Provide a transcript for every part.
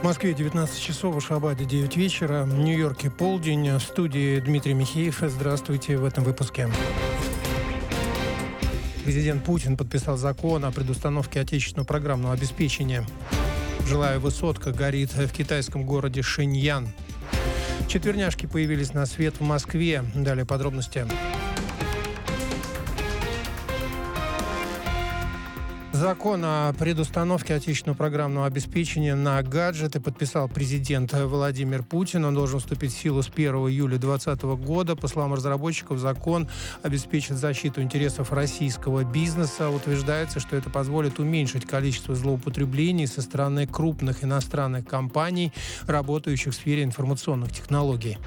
Москве 19 часов, в Ашхабаде 9 вечера, в Нью-Йорке полдень. В студии Дмитрий Михеев. Здравствуйте в этом выпуске. Президент Путин подписал закон о предустановке отечественного программного обеспечения. Жилая высотка горит в китайском городе Шэньян. Четверняшки появились на свет в Москве. Далее подробности. Закон о предустановке отечественного программного обеспечения на гаджеты подписал президент Владимир Путин. Он должен вступить в силу с 1 июля 2020 года. По словам разработчиков, закон обеспечит защиту интересов российского бизнеса. Утверждается, что это позволит уменьшить количество злоупотреблений со стороны крупных иностранных компаний, работающих в сфере информационных технологий.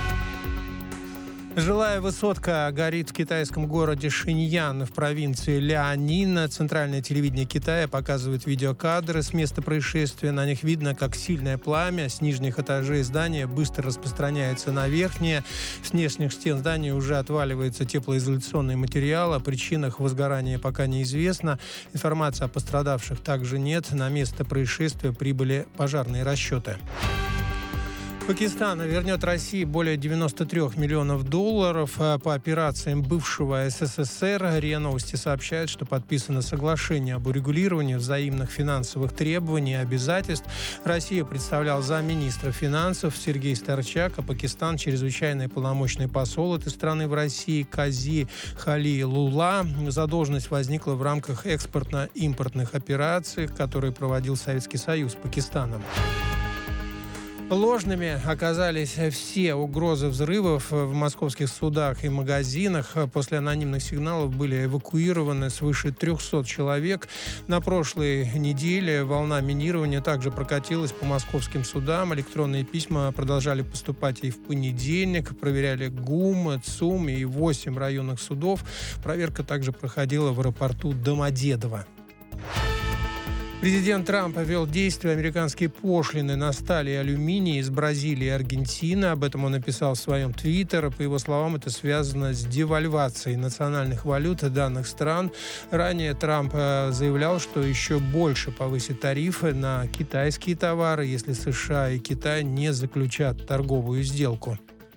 Жилая высотка горит в китайском городе Шэньян в провинции Ляньнин. Центральное телевидение Китая показывает видеокадры с места происшествия. На них видно, как сильное пламя с нижних этажей здания быстро распространяется на верхние. С внешних стен здания уже отваливается теплоизоляционный материал. О причинах возгорания пока неизвестно. Информации о пострадавших также нет. На место происшествия прибыли пожарные расчеты. Пакистан вернет России более 93 миллионов долларов по операциям бывшего СССР. РИА Новости сообщает, что подписано соглашение об урегулировании взаимных финансовых требований и обязательств. Россия представлял замминистра финансов Сергей Старчак, а Пакистан – чрезвычайный полномочный посол этой страны в России Кази Халилулла. Задолженность возникла в рамках экспортно-импортных операций, которые проводил Советский Союз с Пакистаном. Ложными оказались все угрозы взрывов в московских судах и магазинах. После анонимных сигналов были эвакуированы свыше 300 человек. На прошлой неделе волна минирования также прокатилась по московским судам. Электронные письма продолжали поступать и в понедельник. Проверяли ГУМ, ЦУМ и 8 районных судов. Проверка также проходила в аэропорту Домодедово. Президент Трамп ввел в действие американские пошлины на сталь и алюминий из Бразилии и Аргентины. Об этом он написал в своем твиттере. По его словам, это связано с девальвацией национальных валют данных стран. Ранее Трамп заявлял, что еще больше повысит тарифы на китайские товары, если США и Китай не заключат торговую сделку.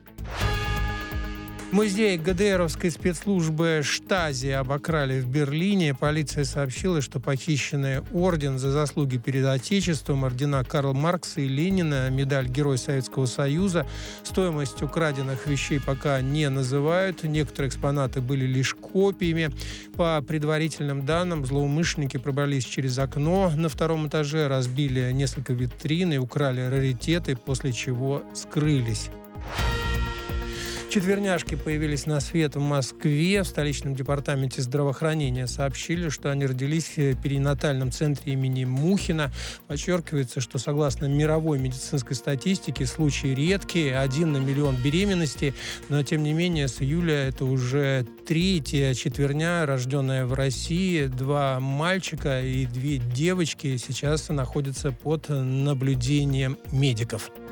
Музей ГДРовской спецслужбы Штази обокрали в Берлине. Полиция сообщила, что похищенный орден за заслуги перед Отечеством, ордена Карла Маркса и Ленина, медаль Герой Советского Союза. Стоимость украденных вещей пока не называют. Некоторые экспонаты были лишь копиями. По предварительным данным, злоумышленники пробрались через окно на втором этаже, разбили несколько витрин и украли раритеты, после чего скрылись. Четверняшки появились на свет в Москве. В столичном департаменте здравоохранения сообщили, что они родились в перинатальном центре имени Мухина. Подчеркивается, что согласно мировой медицинской статистике случаи редкие, 1 на миллион беременностей. Но, тем не менее, с июля это уже третья четверня, рожденная в России. 2 мальчика и 2 девочки сейчас находятся под наблюдением медиков.